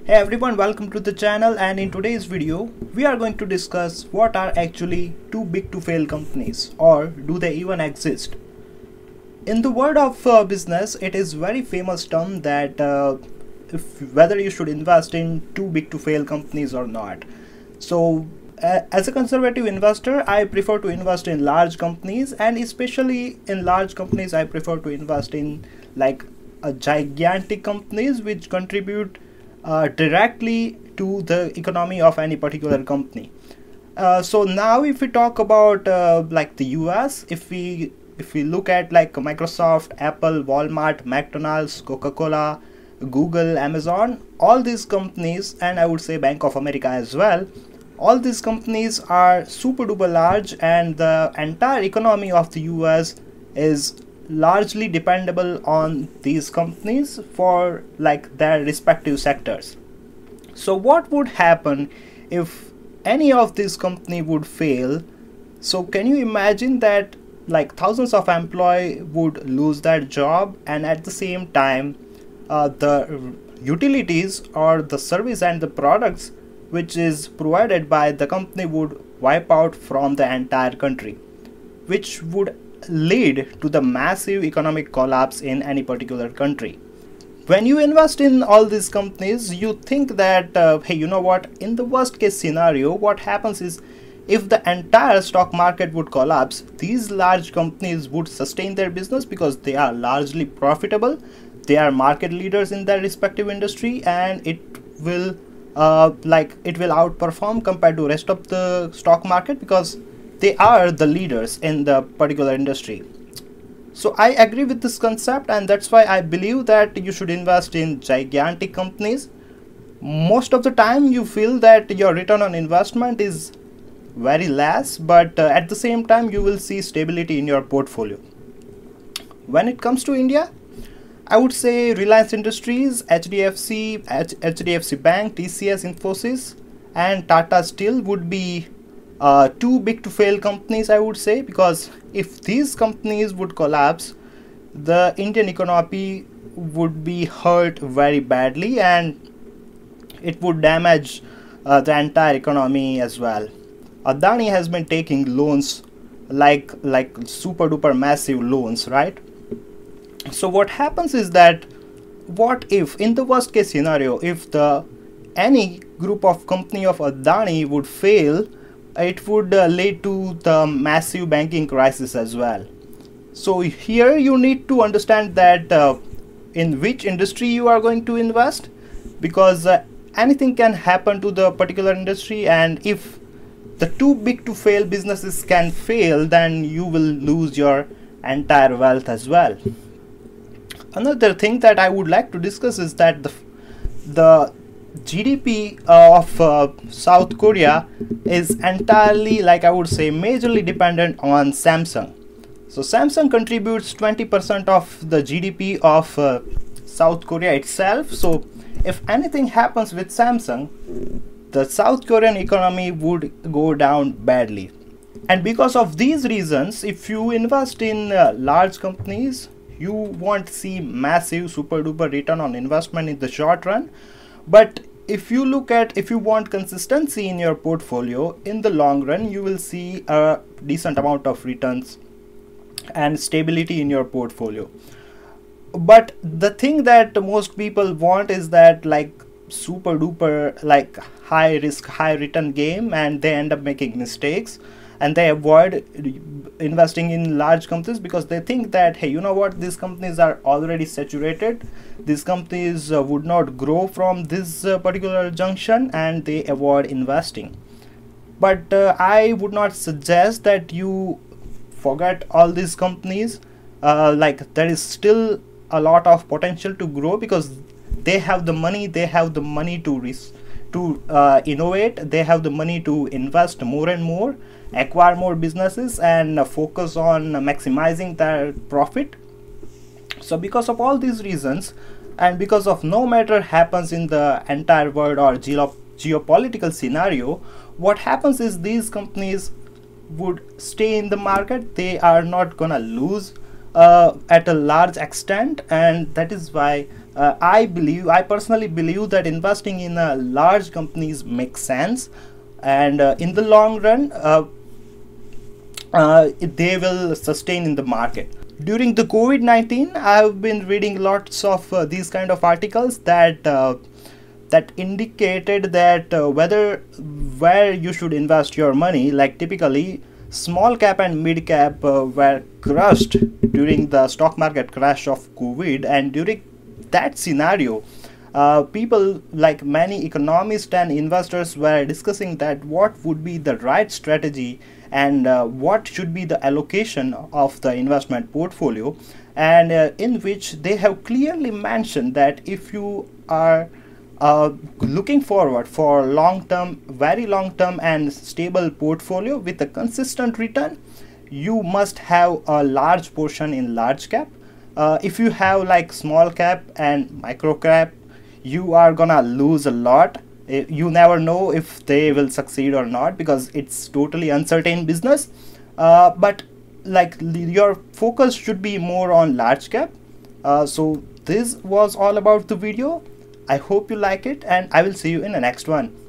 Hey everyone, welcome to the channel, and in today's video we are going to discuss what are actually too big to fail companies, or do they even exist. In the world of business, it is very famous term that whether you should invest in too big to fail companies or not. So as a conservative investor, I prefer to invest in large companies, and especially in large companies I prefer to invest in like gigantic companies which contribute directly to the economy of any particular company. So now if we talk about like the US, if we look at like Microsoft, Apple, Walmart, McDonald's, Coca-Cola, Google, Amazon, all these companies, and I would say Bank of America as well, all these companies are super duper large, and the entire economy of the US is largely dependable on these companies for like their respective sectors. So what would happen if any of these company would fail? So can you imagine that like thousands of employees would lose their job, and at the same time the utilities or the service and the products which is provided by the company would wipe out from the entire country, which would lead to the massive economic collapse in any particular country. When you invest in all these companies, you think that hey, you know what, in the worst case scenario, what happens is if the entire stock market would collapse, these large companies would sustain their business because they are largely profitable, they are market leaders in their respective industry, and it will it will outperform compared to rest of the stock market because they are the leaders in the particular industry. So I agree with this concept, and that's why I believe that you should invest in gigantic companies. Most of the time you feel that your return on investment is very less, but at the same time you will see stability in your portfolio. When it comes to India, I would say Reliance Industries, HDFC Bank, TCS, Infosys, and Tata Steel would be too big to fail companies, I would say, because if these companies would collapse, the Indian economy would be hurt very badly, and it would damage the entire economy as well. Adani has been taking loans like super duper massive loans, right? So what happens is that, what if in the worst case scenario, if the any group of company of Adani would fail, it would lead to the massive banking crisis as well. So here you need to understand that in which industry you are going to invest, because anything can happen to the particular industry, and if the too big to fail businesses can fail, then you will lose your entire wealth as well. Another thing that I would like to discuss is that the GDP of South Korea is entirely, like I would say, majorly dependent on Samsung. So Samsung contributes 20% of the GDP of South Korea itself. So if anything happens with Samsung, the South Korean economy would go down badly. And because of these reasons, if you invest in large companies, you won't see massive super duper return on investment in the short run. But if you want consistency in your portfolio, in the long run you will see a decent amount of returns and stability in your portfolio. But the thing that most people want is that like super duper like high risk high return game, and they end up making mistakes, and they avoid investing in large companies because they think that, hey, you know what, these companies are already saturated, these companies would not grow from this particular junction, and they avoid investing. But I would not suggest that you forget all these companies. Like there is still a lot of potential to grow because they have the money, to innovate, they have the money to invest more and more, acquire more businesses, and focus on maximizing their profit. So because of all these reasons, and because of no matter happens in the entire world or geopolitical scenario, what happens is these companies would stay in the market. They are not gonna lose at a large extent, and that is why I personally believe that investing in large companies makes sense, and in the long run, they will sustain in the market. During the COVID-19, I have been reading lots of these kind of articles that indicated that where you should invest your money. Like typically, small cap and mid cap were crushed during the stock market crash of COVID, and during that scenario, people like many economists and investors were discussing that what would be the right strategy and what should be the allocation of the investment portfolio, and in which they have clearly mentioned that if you are looking forward for long term, very long term and stable portfolio with a consistent return, you must have a large portion in large cap. If you have like small cap and micro cap, you are gonna lose a lot. You never know if they will succeed or not because it's totally uncertain business. But like your focus should be more on large cap. So this was all about the video. I hope you like it, and I will see you in the next one.